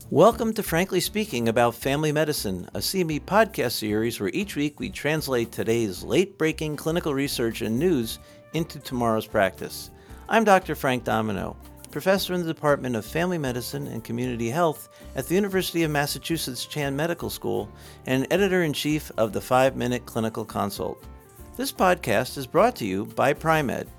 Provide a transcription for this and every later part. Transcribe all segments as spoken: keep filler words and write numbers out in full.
Welcome to Frankly Speaking About Family Medicine, a C M E podcast series where each week we translate today's late-breaking clinical research and news into tomorrow's practice. I'm Doctor Frank Domino, professor in the Department of Family Medicine and Community Health at the University of Massachusetts Chan Medical School and editor-in-chief of the Five-Minute Clinical Consult. This podcast is brought to you by Pri-Med.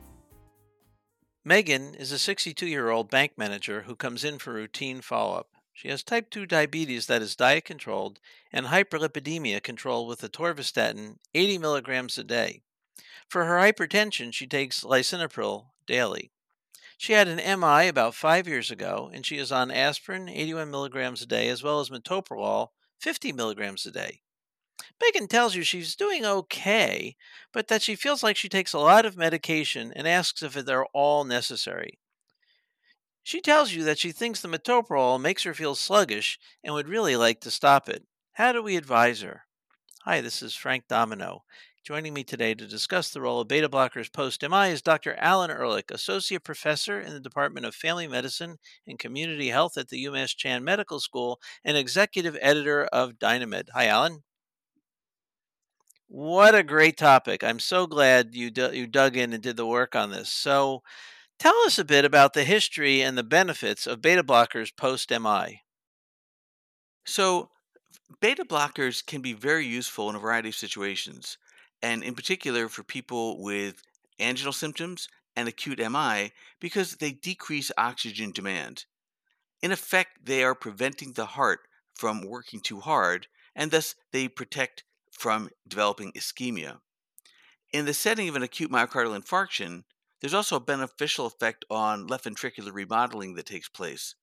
Megan is a sixty-two-year-old bank manager who comes in for routine follow-up. She has type two diabetes that is diet-controlled and hyperlipidemia controlled with atorvastatin eighty milligrams a day. For her hypertension, she takes lisinopril daily. She had an M I about five years ago, and she is on aspirin eighty-one milligrams a day as well as metoprolol fifty milligrams a day. Megan tells you she's doing okay, but that she feels like she takes a lot of medication and asks if they're all necessary. She tells you that she thinks the metoprolol makes her feel sluggish and would really like to stop it. How do we advise her? Hi, this is Frank Domino. Joining me today to discuss the role of beta blockers post-M I is Doctor Alan Ehrlich, Associate Professor in the Department of Family Medicine and Community Health at the UMass Chan Medical School and Executive Editor of Dynamed. Hi, Alan. What a great topic. I'm so glad you, d- you dug in and did the work on this. So tell us a bit about the history and the benefits of beta blockers post-M I. So, beta blockers can be very useful in a variety of situations, and in particular for people with anginal symptoms and acute M I because they decrease oxygen demand. In effect, they are preventing the heart from working too hard, and thus they protect from developing ischemia. In the setting of an acute myocardial infarction, there's also a beneficial effect on left ventricular remodeling that takes place.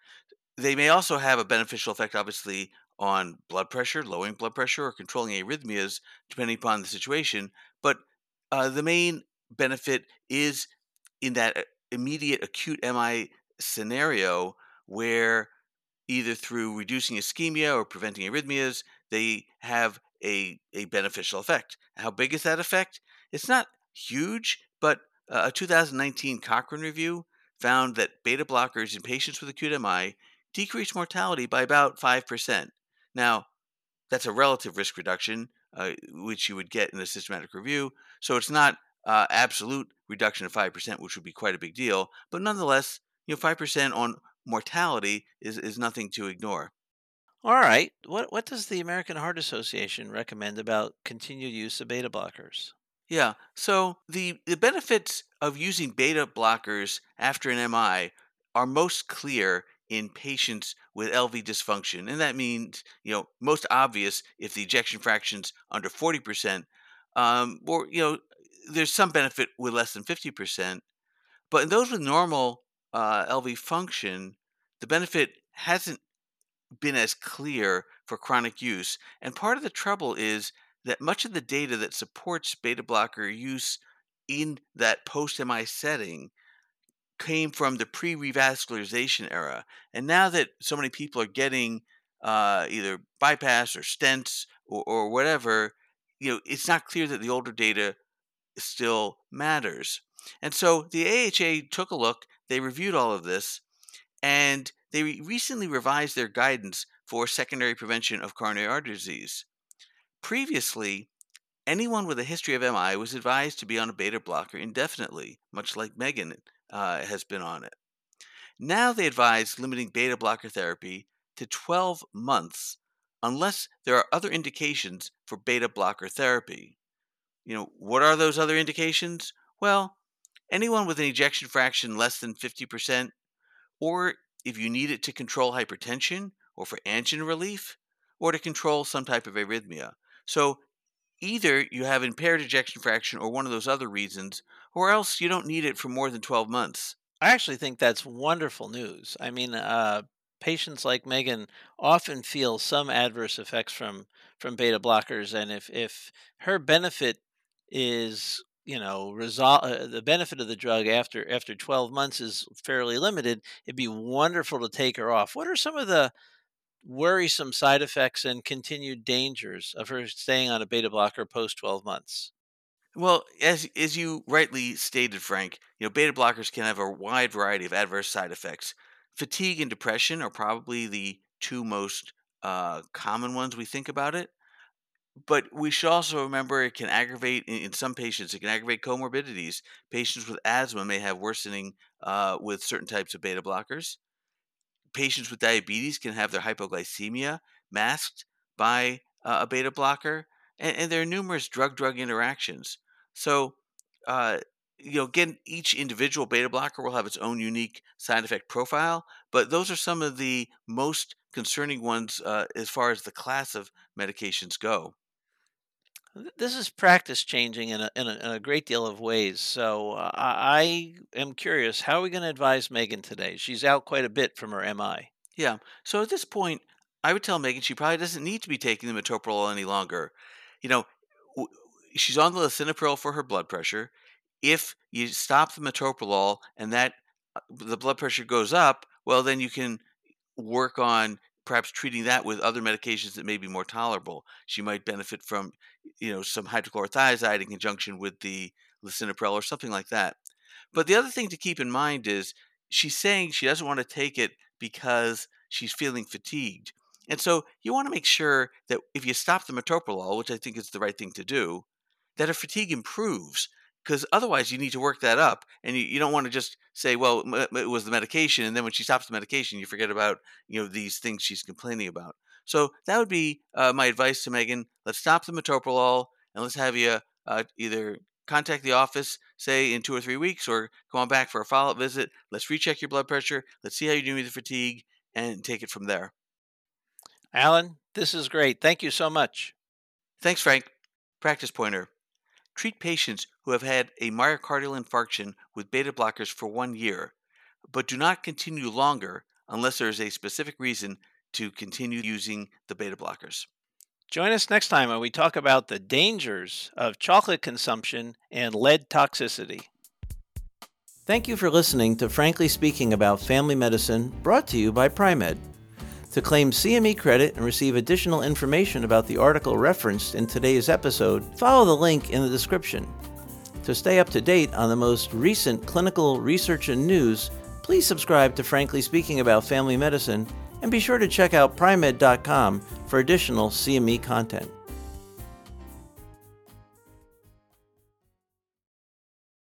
They may also have a beneficial effect, obviously, on blood pressure, lowering blood pressure, or controlling arrhythmias, depending upon the situation. But uh, the main benefit is in that uh, immediate acute M I scenario where either through reducing ischemia or preventing arrhythmias, they have a, a beneficial effect. How big is that effect? It's not huge, but uh, a two thousand nineteen Cochrane review found that beta blockers in patients with acute M I decrease mortality by about five percent. Now, that's a relative risk reduction, uh, which you would get in a systematic review. So it's not uh, absolute reduction of five percent, which would be quite a big deal. But nonetheless, you know, five percent on mortality is, is nothing to ignore. All right. What what does the American Heart Association recommend about continued use of beta blockers? Yeah. So the, the benefits of using beta blockers after an M I are most clear in patients with L V dysfunction. And that means, you know, most obvious if the ejection fraction's under forty percent, um, or, you know, there's some benefit with less than fifty percent. But in those with normal uh, L V function, the benefit hasn't been as clear for chronic use. And part of the trouble is that much of the data that supports beta blocker use in that post M I setting came from the pre revascularization era. And now that so many people are getting uh, either bypass or stents or, or whatever, you know, it's not clear that the older data still matters. And so the A H A took a look, they reviewed all of this, and they re- recently revised their guidance for secondary prevention of coronary artery disease. Previously, anyone with a history of M I was advised to be on a beta blocker indefinitely, much like Megan uh, has been on it. Now they advise limiting beta blocker therapy to twelve months unless there are other indications for beta blocker therapy. You know, what are those other indications? Well, anyone with an ejection fraction less than fifty percent, or if you need it to control hypertension or for angina relief, or to control some type of arrhythmia. So either you have impaired ejection fraction or one of those other reasons, or else you don't need it for more than twelve months. I actually think that's wonderful news. I mean, uh, patients like Megan often feel some adverse effects from from beta blockers, and if if her benefit is you know resol- uh, the benefit of the drug after after twelve months is fairly limited, it'd be wonderful to take her off. What are some of the worrisome side effects and continued dangers of her staying on a beta blocker post twelve months? Well, as as you rightly stated, Frank, you know, beta blockers can have a wide variety of adverse side effects, Fatigue and depression are probably the two most uh, common ones we think about it. But we should also remember it can aggravate, in, in some patients, it can aggravate comorbidities. Patients with asthma may have worsening uh, with certain types of beta blockers. Patients with diabetes can have their hypoglycemia masked by uh, a beta blocker. And, and there are numerous drug drug interactions. So, uh, you know, again, each individual beta blocker will have its own unique side effect profile, but those are some of the most concerning ones uh, as far as the class of medications go. Th- This is practice changing in a, in a, in a great deal of ways. So uh, I I am curious, how are we going to advise Megan today? She's out quite a bit from her M I. Yeah. So at this point, I would tell Megan she probably doesn't need to be taking the metoprolol any longer. You know, w- she's on the lisinopril for her blood pressure. If you stop the metoprolol and that uh, the blood pressure goes up, well, then you can work on perhaps treating that with other medications that may be more tolerable. She might benefit from, you know, some hydrochlorothiazide in conjunction with the lisinopril or something like that. But the other thing to keep in mind is she's saying she doesn't want to take it because she's feeling fatigued. And so you want to make sure that if you stop the metoprolol, which I think is the right thing to do, that her fatigue improves. Because otherwise, you need to work that up, and you, you don't want to just say, "Well, m- m- it was the medication," and then when she stops the medication, you forget about you know these things she's complaining about. So that would be uh, my advice to Megan. Let's stop the metoprolol, and let's have you uh, either contact the office, say in two or three weeks, or come on back for a follow-up visit. Let's recheck your blood pressure. Let's see how you're doing with the fatigue, and take it from there. Alan, this is great. Thank you so much. Thanks, Frank. Practice pointer. Treat patients who have had a myocardial infarction with beta blockers for one year, but do not continue longer unless there is a specific reason to continue using the beta blockers. Join us next time when we talk about the dangers of chocolate consumption and lead toxicity. Thank you for listening to Frankly Speaking About Family Medicine, brought to you by Pri-Med. To claim C M E credit and receive additional information about the article referenced in today's episode, follow the link in the description. To stay up to date on the most recent clinical research and news, please subscribe to Frankly Speaking About Family Medicine and be sure to check out pri med dot com for additional C M E content.